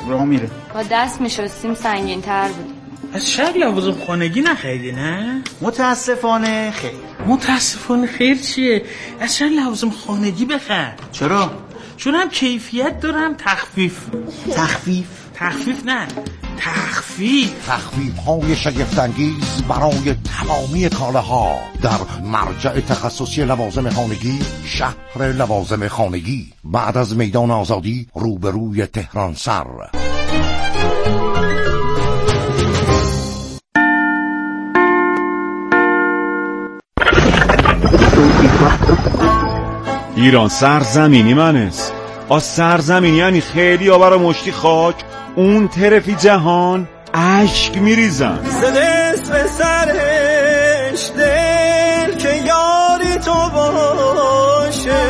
راه میره. با دست میشستیم سنگین تر بود. از شب لوازم خانگی نخریدی نه؟ متاسفانه خیر. متاسفانه خیر چیه؟ از شب لوازم خانگی بخر. چرا؟ چون هم کیفیت دارم تخفیف های شگفت‌انگیز برای تمامی کالاها در مرجع تخصصی لوازم خانگی، شهر لوازم خانگی، بعد از میدان آزادی روبروی تهران سر. ایران سرزمینی من است. از سرزمینی یعنی خیلی ها برای مشتی خاک اون طرفی جهان عشق میریزن. زدست به سرش دل که یاری تو باشه،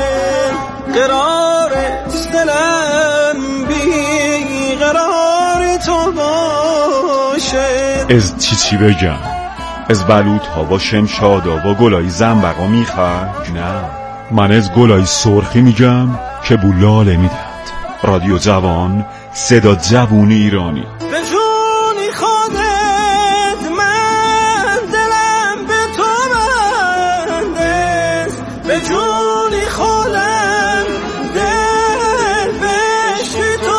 قرارست دلم بی قراری تو باشه. از چی بگم؟ از بلوط ها با شمشادا با گلای زنبقا میخواد؟ نه، من از گلای سرخی میگم که بولاله میدهد. رادیو جوان، صدا جوون ایرانی. به جونی خودت من دلم به تو بندست، به جونی خودم دل بشی تو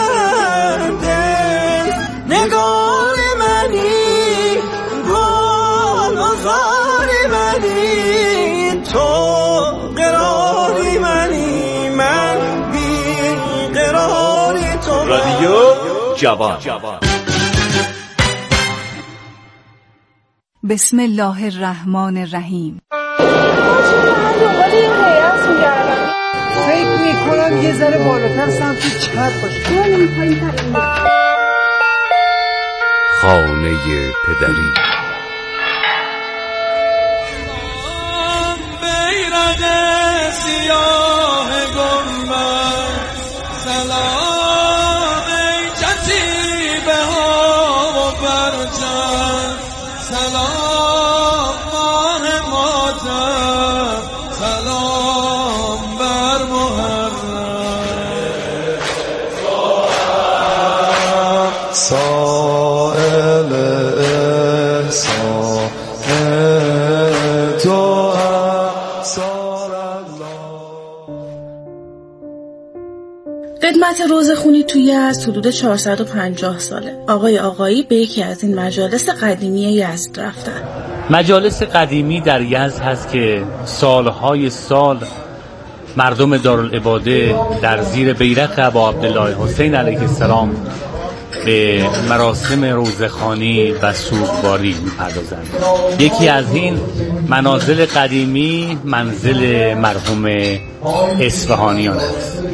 زندست. نگاه منی گل بزاری منی، تو قراری منی، من بی قراری تو. رادیو جوان. بسم الله الرحمن الرحیم. فکر میکنم یه ذره بالاتر سمت چپ باشه. خانه پدری. بیرد سیاه گنبد، سلام ای کتیبه ها و برجم، سلام ماه ماتم، سلام بر محرم. سائل احسان تو خدمت روزخونی توی از حدود 450 ساله. آقای آقایی به یکی از این مجالس قدیمی یزد رفتن. مجالس قدیمی در یزد هست که سالهای سال مردم دارالعباده در زیر بیرق ابا عبدالله حسین علیه السلام به مراسم روزخوانی و سوگواری می‌پردازند. یکی از این منازل قدیمی منزل مرحوم اصفهانیان است.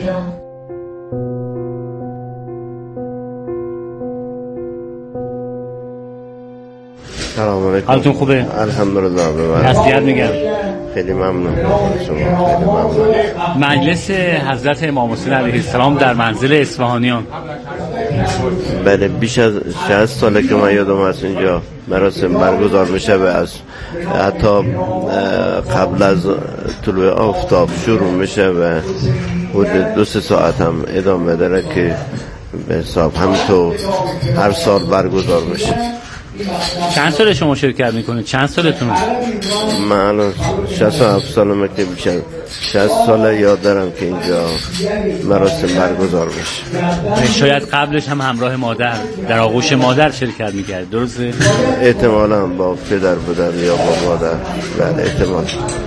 سلام علیکم. حالتون خوبه؟ الحمدلله. تسلیت میگم. خیلی ممنون شما. خیلی ممنون. مجلس حضرت امام حسین علیه السلام در منزل اصفهانیان. بله، بیش از 60 ساله که من یادم هست اینجا مراسم برگزار میشه و از حتی قبل از طلوع آفتاب شروع میشه و حدود 2-3 ساعت هم ادامه داره که به حساب همینطور هر سال برگزار میشه. چند سال شما شرکت میکنید؟ چند سالتونه؟ من الان 67 سالمه که بیشتر 60 ساله یاد دارم که اینجا مراسم برگزار میشه. شاید قبلش هم همراه مادر در آغوش مادر شرکت میکرد، درسته؟ احتمالاً با پدر بودن یا با مادر. بله احتمال.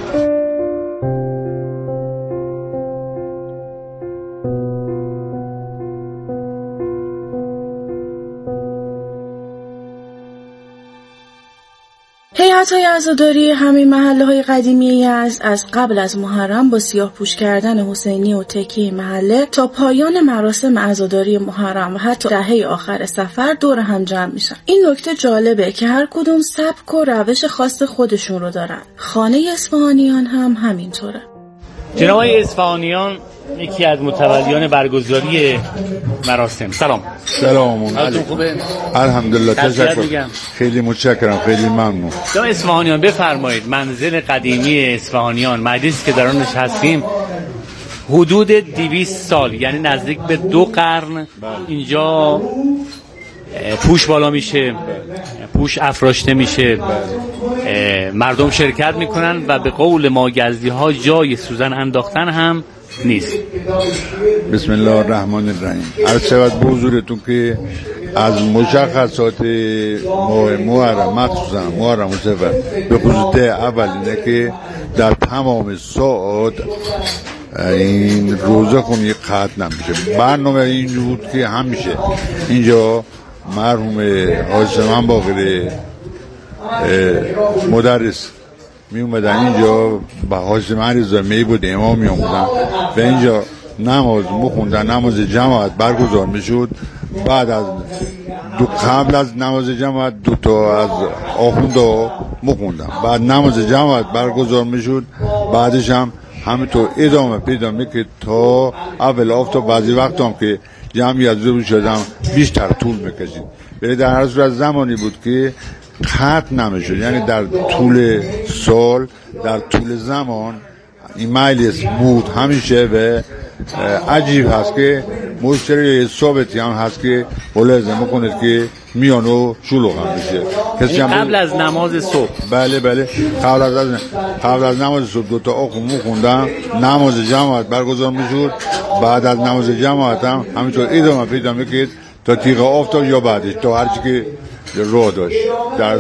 هیئت‌های عزاداری همه محله‌های قدیمی یزد از قبل از محرم با سیاه‌پوش کردن حسینی و تکیه محله تا پایان مراسم عزاداری محرم و حتی دهه آخر سفر دور هم جمع میشن. این نکته جالبه که هر کدوم سبک و روش خاص خودشون رو دارن. خانه اصفهانیان هم همینطوره. جناب اصفهانیان یکی از متولیان برگزاری مراسم. سلام. حالتون خوبه؟ الحمدلله. تشکر. خیلی متشکرم. خیلی ممنون. جناب اصفهانیان بفرمایید، منزل قدیمی اصفهانیان، مجلسی که در آنش هستیم حدود 200 سال، یعنی نزدیک به 2 قرن اینجا پوش بالا میشه، پوش افراشته میشه، مردم شرکت میکنن و به قول ماگزدی ها جای سوزن انداختن هم نیست. بسم الله الرحمن الرحیم. عرض شود به حضورتون که از مشخصات ماه محرم، مخصوصا محرم و صفر به خصوص اول اینه که در تمام ساعات این روزه خونی قطع نمیشه. برنامه این بود که همیشه اینجا مرحوم آسمان باقر مدرس می اومدن اینجا با حاسمان رضایی بود امام می اومدن و اینجا نماز مخوندن، نماز جماعت برگزار می شد. بعد از قبل از نماز جماعت 2 تا از آخوندا مخوندن، بعد نماز جماعت برگزار می شد، بعدش هم همینطور ادامه پیدا میکرد تا اول آفتاب. بعضی وقت هم که جمعیت زور شدم بیشتر طول میکشید. ولی در هر صورت زمانی بود که قطع نمیشد، یعنی در طول سال، در طول زمان این مجلس بود همیشه. و عجیب هست که مشتری ثابتی هم هست که ملاحظه میکنید که میان و شلوغ هم میشه. قبل از نماز صبح، بله قبل از نماز صبح 2 تا آخو خوندم، نماز جماعت برگزار میشد. بعد از نماز جماعت هم همینطور ادامه پیدا میکرد تا تیغ آفتاب یا بعدش، تا هرچی که راه داشت. در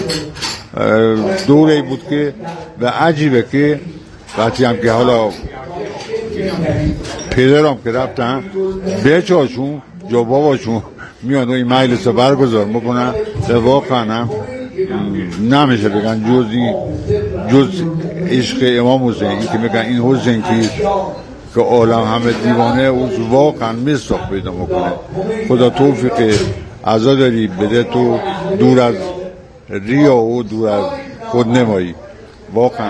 دوره بود که و عجیبه که وقتی هم که حالا پدرم که رفتن بچه‌هاشون یا باباشون میان و این مجلس برگزار میکنن و واقعا هم نمیشه بگن جز عشق امام حسین. این که میگن این حسین که عالم همه دیوانه اوز واقعا مصداق پیدا میکنه. خدا توفیق عزاداری بده تو دور از ریا و دور از خودنمایی. واقعا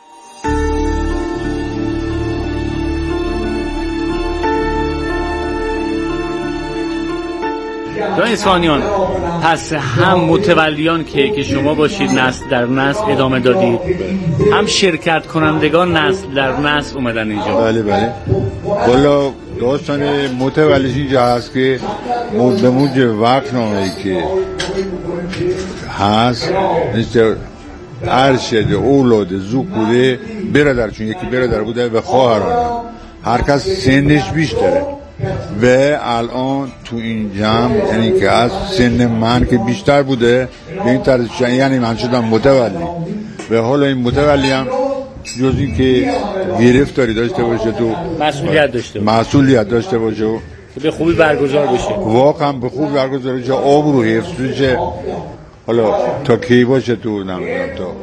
جان اصفهانیان، پس هم متولیان که شما باشید نسل در نسل ادامه دادید، هم شرکت کنندگان نسل در نسل اومدن اینجا. بله والا داستان متولیش اینجا هست که به موجب وقتنامه‌ای که هست ارشد اولاد ذکوره برادر، چون یکی برادر بوده و خواهران هر کس سنش بیشتره و الان تو این جمع یعنی که از سن من که بیشتر بوده به این طرز یعنی من شدم متولی و حالا این متولی هم جز این که گرفتاری داشته باشه تو مسئولیت داشته باشه و به خوبی برگزار بشه، واقعا به خوبی برگزار بشه، آبرو حفظ بشه. حالا تا کی باشه تو نمیدونم تا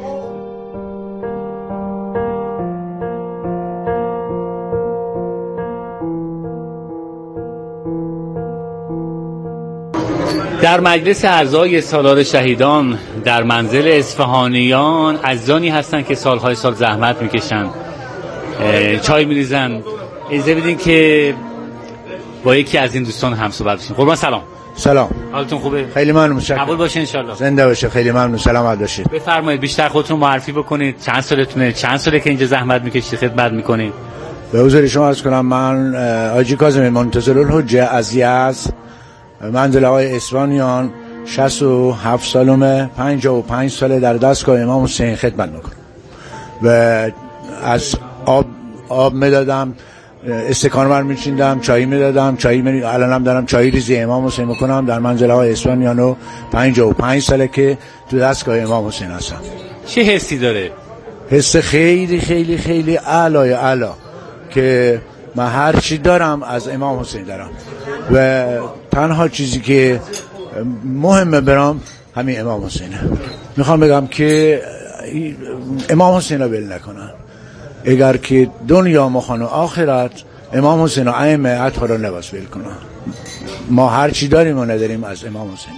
در مجلس اعضای سالار شهیدان در منزل اصفهانیان عزیزانی هستن که سالهای سال زحمت میکشن، چای میریزن. اجازه بدین که با یکی از این دوستان هم صحبت بشیم. قربان سلام. حالتون خوبه؟ خیلی ممنون، متشکرم. قبول باشه ان شاء الله. زنده باشه. خیلی ممنون، سلامت باشید. بفرمایید بیشتر خودتون معرفی بکنید. چند سالتونه؟ چند ساله که اینجا زحمت میکشید، خدمت میکنید؟ به حضور شما عرض کنم من حاجی کاظم منتظرالحجه از یزد، منزل آقای اصفهانیان، 67 سالمه، 55 ساله در دستگاه امام حسین خدمت میکنم و از آب میدادم، استکان بر میچیندم، چای میدادم، الانم دارم چای ریزی امام حسین میکنم در منزل آقای اصفهانیان و 55 ساله که تو دستگاه امام حسین هستم. چه حسی داره؟ حس خیلی خیلی خیلی اعلی که من هر چی دارم از امام حسین دارم و تنها چیزی که مهمه برام همین امام حسینه. میخوام بگم که امام حسین رو بل نکنن، اگر که دنیا مخوان و آخرت امام حسین و ائمه اطهار رو لباس بل کنن. ما هر چی داریم و نداریم از امام حسینه.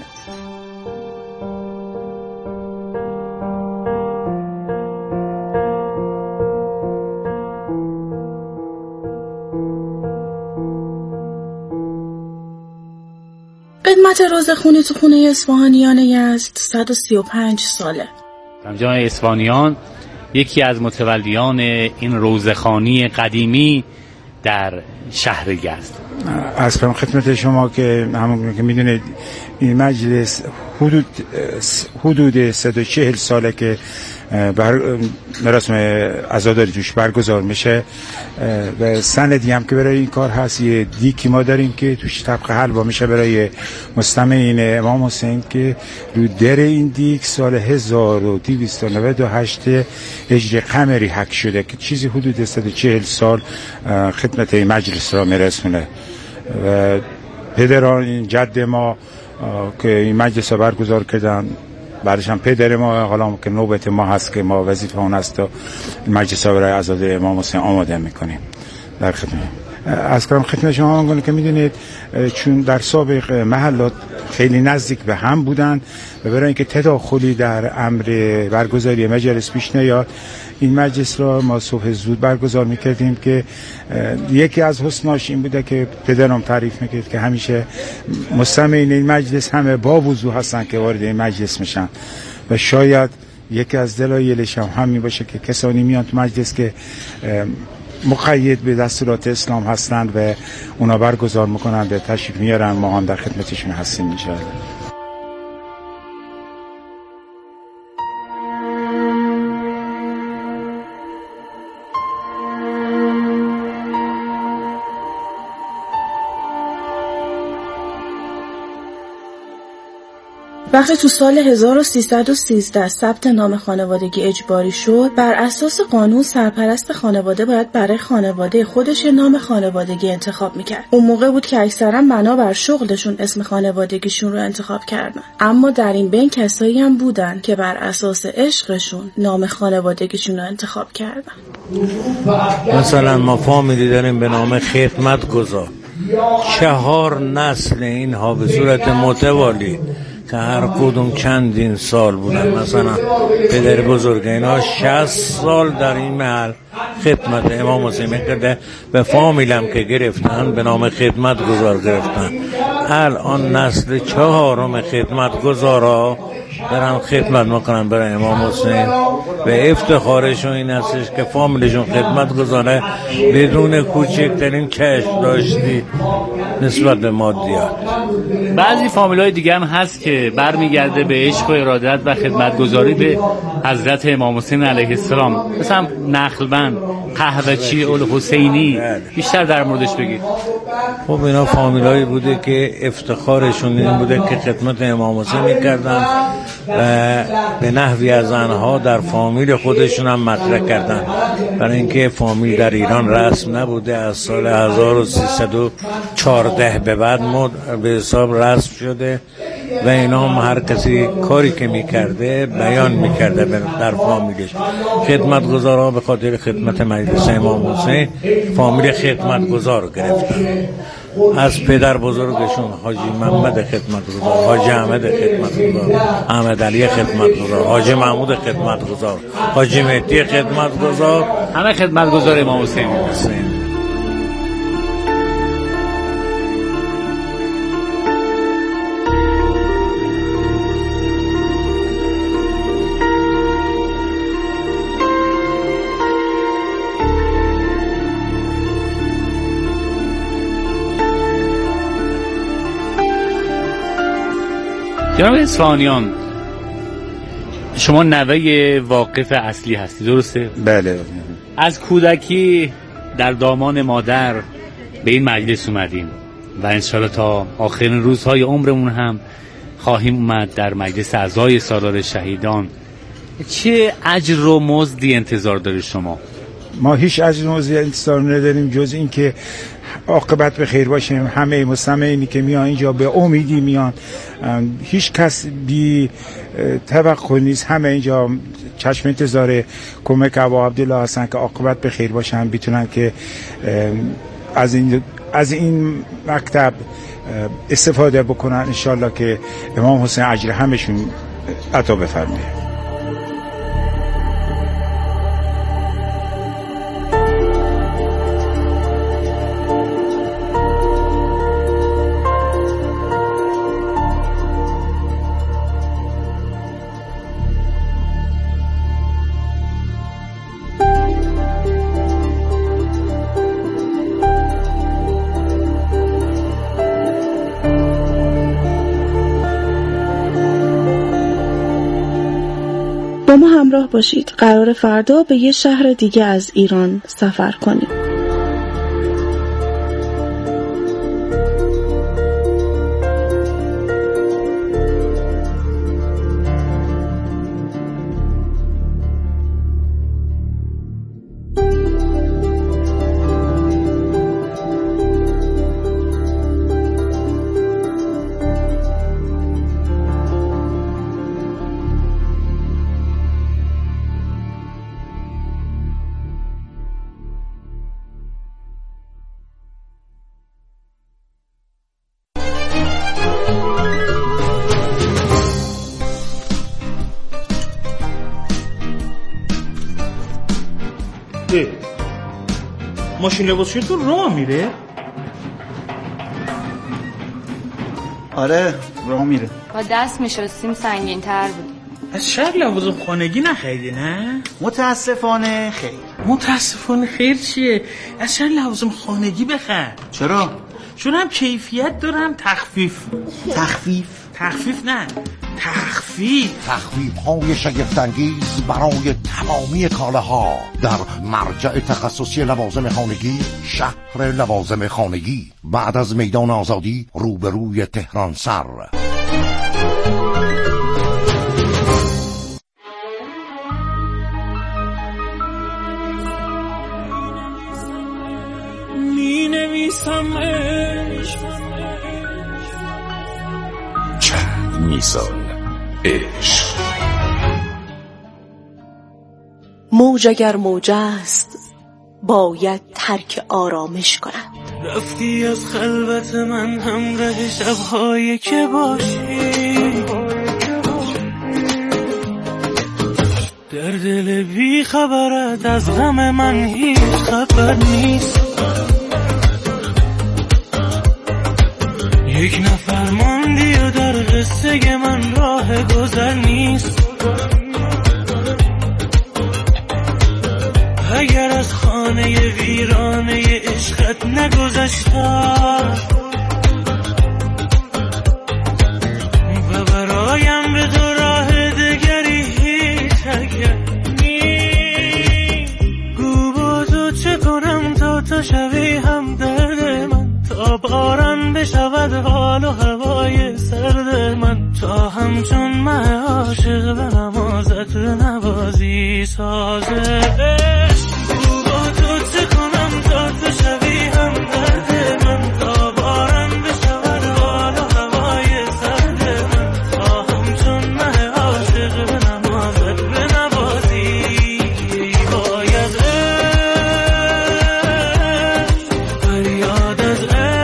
خدمت روزخونی تو خونه اصفهانیان یزد 135 ساله. جان اصفهانیان یکی از متولیان این روزخانی قدیمی در شهر یزد. از کنم خدمت شما که همون که میدونید این مجلس حدود 140 ساله که مراسم عزاداری توش برگزار میشه و سندی هم که برای این کار هست. یه دیکی ما داریم که توش طبق حلوا میشه برای مستمعین امام حسین که رو در این دیک سال 1298 هجری قمری حک شده که چیزی حدود 140 سال خدمت این مجلس را میرسونه. و پدران جد ما که این مجلس را برگزار کردن، بعدش هم پدر ما، حالا که نوبت ما هست که ما وظیفه اون است و مجلس را برای عزاداری امام حسین آماده میکنیم. در خدمت از کنم خدمت شما میگم که میدونید چون در سابق محلات خیلی نزدیک به هم بودن و برای اینکه تداخلی در امر برگزاری مجلس پیش نیاد، این مجلس را ما صبح زود برگزار میکردیم که یکی از حسناش این بوده که پدرم تعریف میکرد که همیشه مستمعین این مجلس همه با وضو هستن که وارد این مجلس میشن و شاید یکی از دلایلش هم همین باشه که کسانی میان تو مجلس که مقید به دستورات اسلام هستند و اونا برگزار میکنن و تشریف میارن، ما هم در خدمتشون هستیم انشاءالله. وقتی تو سال 1313 ثبت نام خانوادگی اجباری شد، بر اساس قانون سرپرست خانواده باید برای خانواده خودش نام خانوادگی انتخاب میکرد. اون موقع بود که اکثرا بنابر شغلشون اسم خانوادگیشون رو انتخاب کردن. اما در این بین کسایی هم بودن که بر اساس عشقشون نام خانوادگیشون رو انتخاب کردن. مثلا ما فامیلی داریم به نام خدمتگزار، 4 نسل اینها به صورت متوالی که هر کدوم چندین سال بودن. مثلا پدر بزرگ اینا 60 سال در این محل خدمت امام حسین میکرده، به فامیلم که گرفتن به نام خدمتگزار گرفتن. الان نسل 4 خدمتگزارا برن خدمت میکنن برای امام حسین و افتخارشون این هستش که فامیلشون خدمت گذاره بدون کوچکترین کشف داشتی نسبت به مادیات. بعضی فامیلای دیگه هم هست که برمیگرده به عشق و ارادت و خدمتگزاری به حضرت امام حسین علیه السلام، مثلا نخلبند، قهوه‌چی الحسینی. بیشتر در موردش بگید. خب اینا فامیلایی بوده که افتخارشون این بوده که خدمت امام حسین میکردن و به نحوی از آنها در فامیل خودشون هم مطرح کردن، برای اینکه فامیل در ایران رسم نبوده. از سال 1314 به بعد به حساب رسم شده و اینا هم هر کسی کاری که میکرده بیان میکرده در فامیلش. خدمتگزارها به خاطر خدمت مجلس امام حسین فامیل خدمتگزار گرفتن. از پدر بزرگشون حاجی محمد خدمتگزار، حاجی احمد خدمتگزار، احمد علی خدمتگزار، حاجی محمود خدمتگزار، حاجی مهدی خدمتگزار، همه خدمتگزار امام حسین. جناب اصفهانیان، شما نوه واقف اصلی هستی، درسته؟ بله. از کودکی در دامان مادر به این مجلس اومدیم و انشالله تا آخرین روزهای عمرمون هم خواهیم اومد در مجلس اعضای سالار شهیدان. چه اجر و مزدی انتظار داره شما؟ ما هیچ اجر و مزدی انتظار نداریم جز این که عاقبت به خیر باشیم. همه مستمعینی که میان اینجا به امیدی میان، هیچ کس بی توقع نیست. همه اینجا چشم انتظار کمک ابا عبدالله هستن که عاقبت به خیر باشن، بتونن که از این مکتب استفاده بکنن انشالله که امام حسین اجر همشون عطا بفرمایه. با ما همراه باشید. قرار فردا به یه شهر دیگه از ایران سفر کنیم. ماشین لباسشویی تو راه میره؟ آره راه میره. با دست میشستیم سنگین تر بود. از شهر لوازم خانگی نخریدی نه؟ متاسفانه خیر. متاسفانه خیر چیه؟ از شهر لوازم خانگی بخر. چرا؟ چون هم کیفیت دارم تخفیف نه تخفیف های شگفت‌انگیز برای تمامی کالاها در مرجع تخصصی لوازم خانگی شهر لوازم خانگی بعد از میدان آزادی روبروی تهران سر. می نویسم چند میسال عشق. موج اگر موج است باید ترک آرامش کند. رفتی از خلوت من همراه شب‌هایی که باشی، در دل بی خبرت از غم من هیچ خبر نیست. یک نفر ماندی و در قصه من راه گذر نیست. اگر از خانه ویرانه عشقت نگذشتم و برایم به تو راه دگری هیچ اگر نیست. گو با تو چه کنم تا شوی هم درد من، تا باران بشود حال و هوای سرد من، تا همچون من عاشق به نمازت نوازی سازه. گو با تو چه کنم تا شوی هم درد من، تا باران بشود حال و هوای سرد من، تا همچون من عاشق به نمازت نوازی. باید فریاد از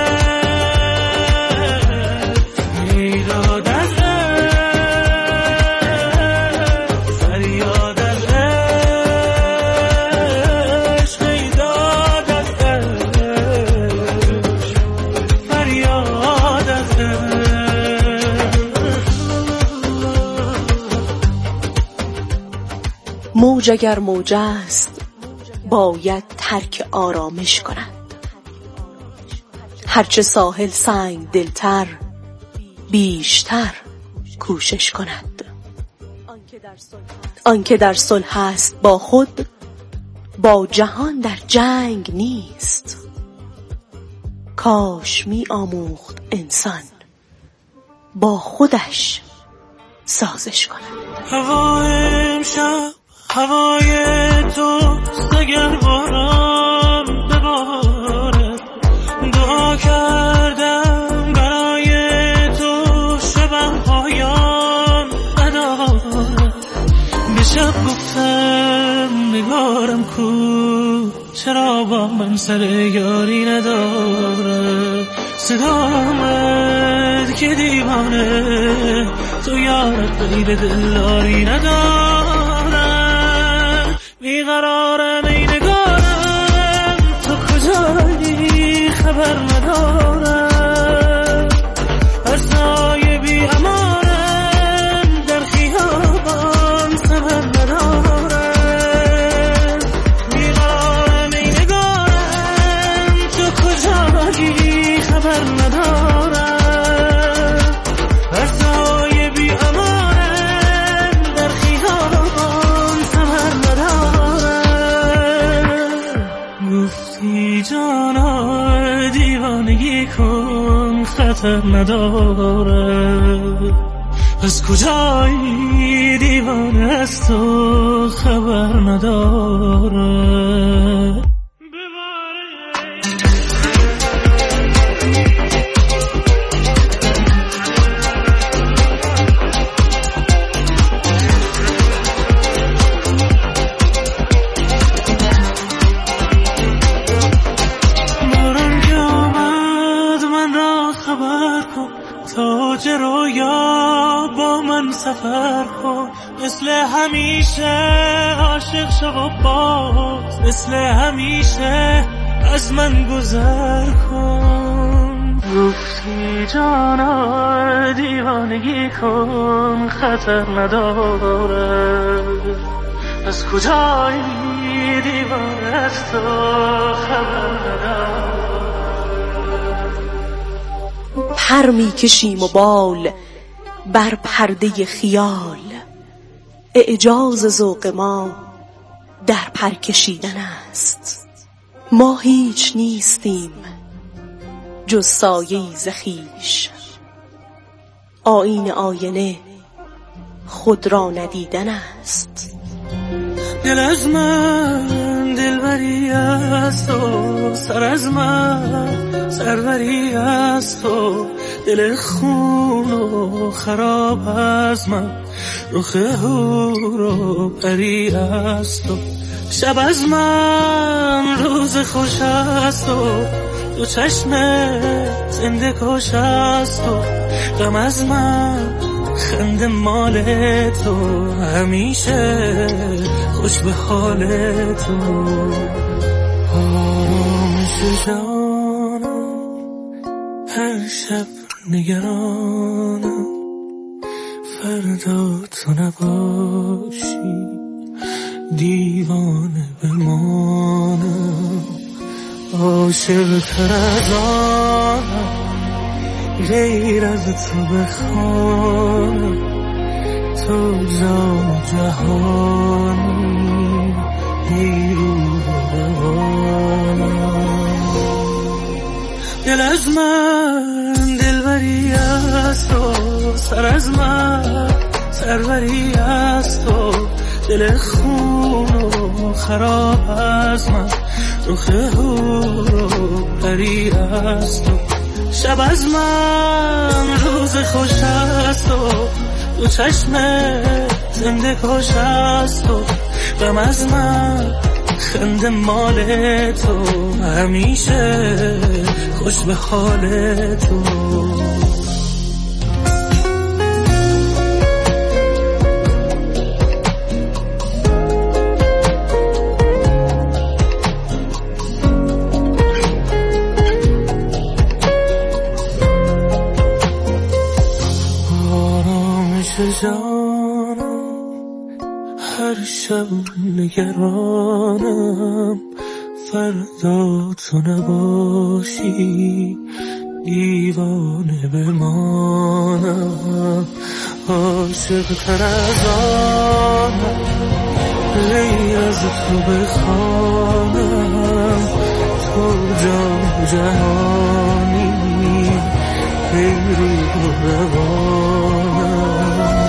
میداد از فریاد از عشق، میداد از فریاد از موج اگر موج است باید ترک آرامش کند. هرچه ساحل سنگ دلتر بیشتر کوشش کند. آنکه در صلح است با خود، با جهان در جنگ نیست. کاش می آموخت انسان با خودش سازش کند. هوای امشب هوای توست، اگر باران بباره دعا کردم برای تو شبم پایان نداره. به شب گفتم نگارم کو، چرا با من سر یاری نداره. صدا آمد که دیوانه تو یارت غیر دلداری نداره. بیقرارم ای نگارم تو کجایی خبر ندارم. از سایه بی امانم در خیابان خبر ندارم. بیقرارم ای نگارم تو کجایی خبر ندارم. از سایه بی امانم در خیابان خطر نداره. از کجایی دیوانه است و خبر نداره. سفر کن مثل همیشه، عاشق شو و باز مثل همیشه از من گذر کن. گفتی جانا دیوانگی کن خطر نداره. از کجایی دیوانه است و خبر نداره. پر می کشیم و بال بر پرده خیال، اعجاز ذوق ما در پر کشیدن است. ما هیچ نیستیم جز سایه‌ای ز خویش، آیین آینه خود را ندیدن است. دل از من دلبری است و سر از من سروری است و دل خون و خراب از من رخ هور و پری است و شب از من روز خوش است و دو چشم زنده کش است و غم از من خنده مال تو همیشه خوش به حال تو. آرامش جانم هر شب نگرانم، فردا تو نباشی دیوانه بمانم. عاشق تر از آنم غیر از تو بخوانم، تو جان جهانی بیرون روانم. دل از من دلبری است و سر از من سروری است و دل خون و خراب از من رخ هور و پری است و شب از من روز خوش است و دو چشم زنده کش است و غم از من خنده مال تو همیشه خوش به حال تو. جانم هر شب نگرانم، فردا تو نباشی دیوانه بمانم. عاشق تر از آنم غیر از تو بخوانم، تو جان جهانی غیری روانم.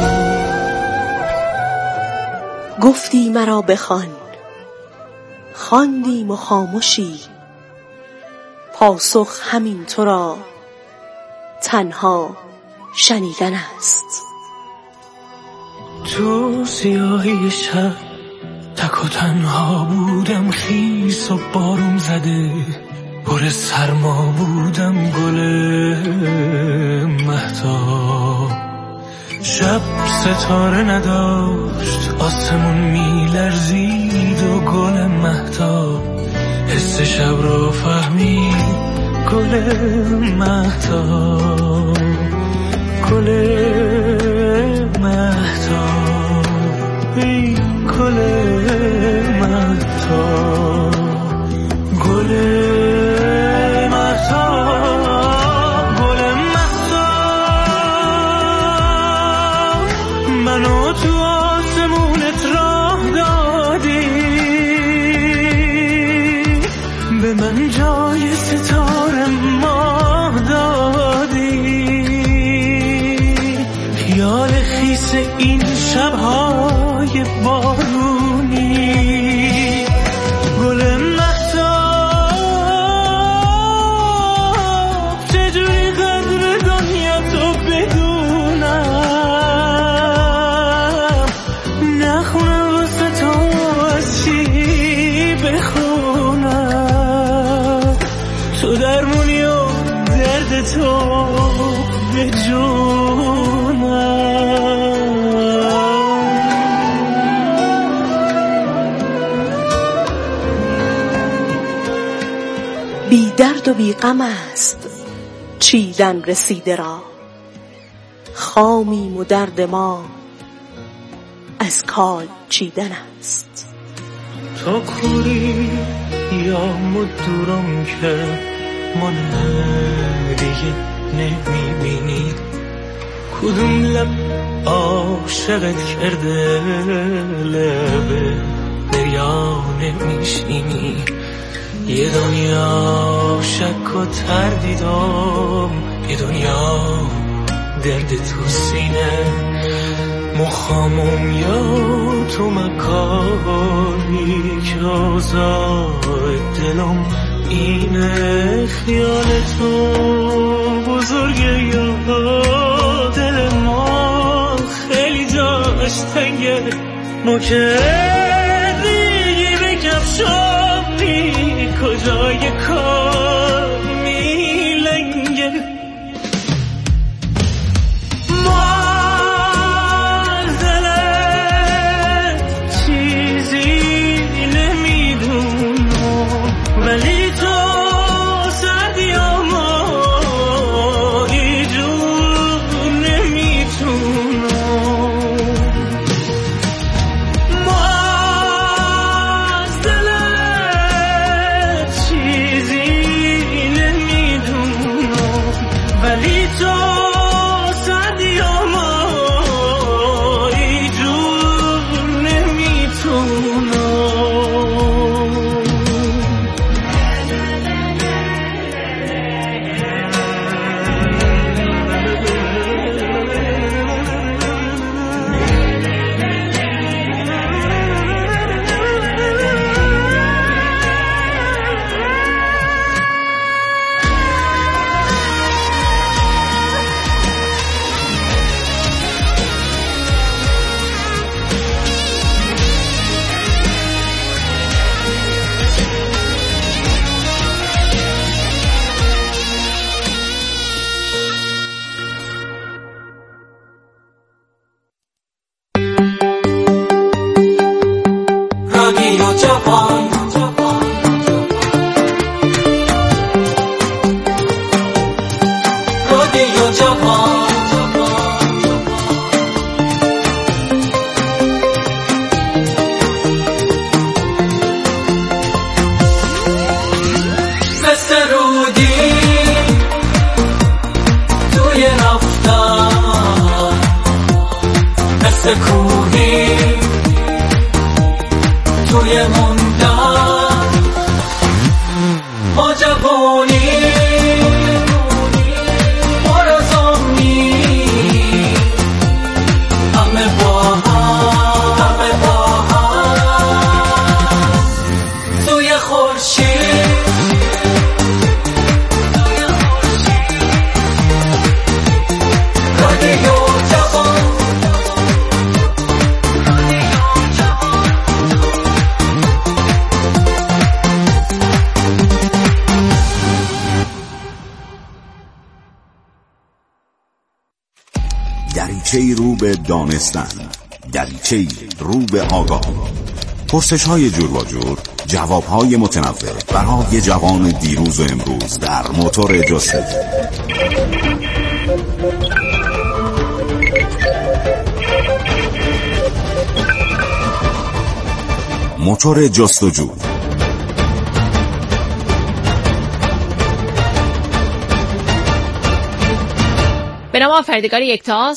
گفتی مرا بخوان، خواندیم و خاموشی، پاسخ همین تو را تنها شنیدن است. تو سیاهی شب تک و تنها بودم، خیس و بارون زده پر سرما بودم، گل مهتاب شب ستاره نداشت، آسمون میلرزید و گل مهتاب حس شب را فهمید، گل مهتاب گل مهتاب ای گل مهتاب گل منو تو آسمونت راه دادی، به من جای ستاره ماه دادی، مثل این شب‌های بارونی گل مهتاب چجوری قدر دنیا تو بدونم نخونم واسه تو از چی بخونم تو درمونی و درد تو به بی درد و بی غم است چیدن رسیده را، خامیم و درد ما از کال چیدن است. تو کوری یا مدورم که من دیگه نمیبینی، کدوم لب عاشقت کرده لب دریا نمیشینی، یه دنیا شک و تردیدم، یه دنیا درد تو سینه، مخامم یا تو مکانی که آزاد دلم اینه، خیال تو بزرگه یا دل ما خیلی جاش تنگه، ما که دیگه بگم شامی کجای کار میلنگه، ما از دلت چیزی نمیدونم، ولی تو سردی ما ایجور نمیتونم، ما از دلت چیزی نمیدونم، ولی تو سردی ما ایجور نمیتونم. رادیو جوان رادیو جوان مثل رودی توی رفتن، مثل کوهی توی موندن، ما جوانی مرزامی همه با هم توی خورشید رادیو جوان دریچه‌ای رو به دانستن، دریچه‌ای رو به آگاه، پرسش‌های جور و جور، جواب‌های متنوع برای جوان دیروز و امروز در موتور جستجو. موتور جستجو. به نام آفریدگار یکتا،